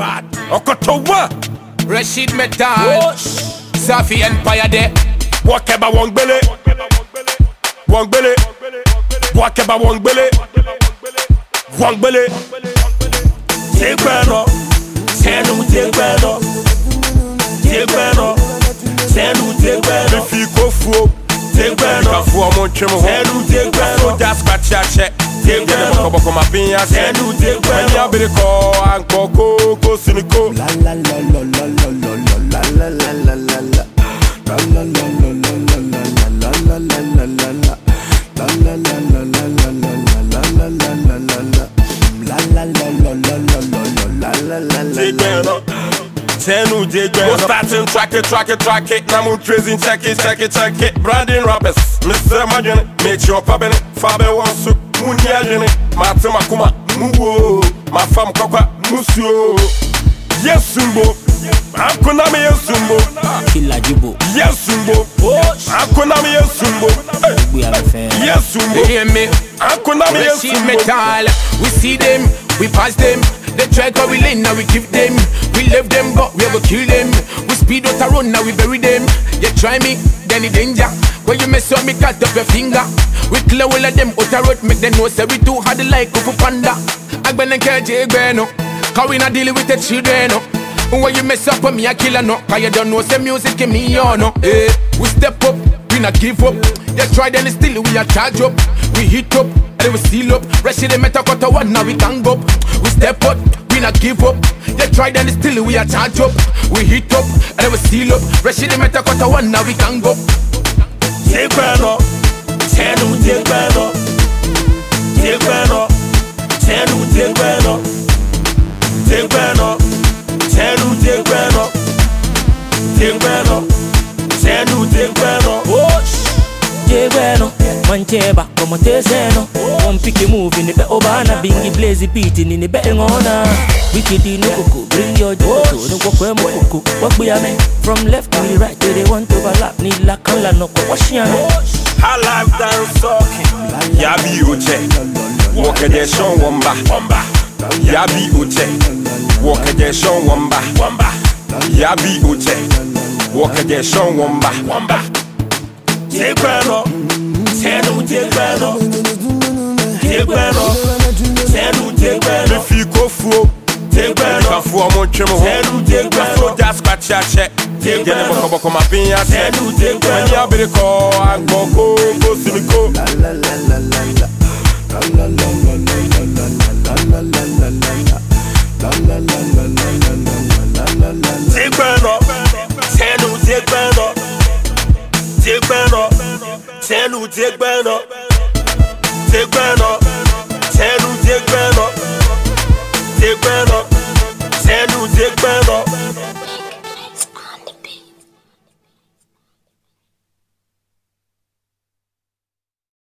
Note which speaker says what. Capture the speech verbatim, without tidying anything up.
Speaker 1: bad. Okotowa.
Speaker 2: Rashid Metal. Safi Empire de.
Speaker 1: Wakeba Wongbele. Wongbele. Wakeba Wongbele. Wongbele. Tegbeno. Senu tegbeno. Tegbeno. Senu tegbeno. If you go for tegbeno. Kafu omonchemo. Senu tegbeno. So just scratch your check. Tegbeno. Boko boko mapinha. Senu tegbeno. Menya biriko anko ko ko siniko.
Speaker 3: La la la la la la la la la la la la. La la la la la la la la la la la la. La la la la la la la la la la la la. La la la la la la la la la la.
Speaker 1: Tegbeno. Senu tegbeno. Go starting track it, track it, track it. Namu tracing, check it, check it, check it. Branding rappers, Mister Majene, make your pabene. Fabe wansu, munya jene. Mate makuma, muwo. Ma fam kokwa, musyo. Yes sumbo, akuna me yes sumbo.
Speaker 4: Killa Jibo.
Speaker 1: Yes sumbo, akuna me yes sumbo.
Speaker 4: We are a fan.
Speaker 1: Yes sumbo,
Speaker 2: Hear me.
Speaker 1: akuna me yes
Speaker 2: Rashid
Speaker 1: sumbo.
Speaker 2: Metal. We see them, we pass them. They try to we lane, now we give them. We left them, but we ever kill them. We speed out a run, now we bury them. You try me, then it danger. When you mess up me, cut up your finger. We clear all of them out a road, make them know say we too hard like of a panda. I been a K J Beno, cause we not dealing with the children. When you mess up with me, I kill her no. Cause you don't know say music in me on no. Hey, we step up, we not give up. You try then still we are charge up. We hit up, and we seal up. Rest of the metal cut one, now we gang up. We step up, we not give up. You try then still we are charge up. We hit up, and we seal up. Rest of the metal cut one, now we gang up.
Speaker 1: Tegbeno, senu tegbeno. Tegbeno, senu tegbeno. Tegbeno, senu tegbeno. Tegbeno, senu tegbeno.
Speaker 4: Tegbeno. Mancheba, como te seno. One picky move in the be obana. Bingy blazy beating in the betting ona. Wicked in the cuckoo. Bring your joto. No go kwemo kuku. What we are me? From left to the right. They want to overlap. Need la kala no ko. Wash ya me.
Speaker 1: Her life dance talking. Yabi uche. Walk a day show wamba. Wamba. Yabi uche. Walk a day show wamba. Wamba. Yabi uche. Walk a day show wamba. Wamba. Tegbeno. Senu tegbeno. Tegbeno. Senu tegbeno. If you go for tegbeno. Kafu omonchemo. Senu tegbeno. So just scratch your check. Tegbeno. Boko boko mapinha. Senu tegbeno. Menya biriko anko ko ko siniko.
Speaker 3: La la la la la la. La la la la la la la la la la la. La la la la la la la la la la.
Speaker 1: Tegbeno. Senu tegbeno. Tegbeno. Senu tegbeno. Tegbeno. Senu tegbeno. Tegbeno. Senu tegbeno.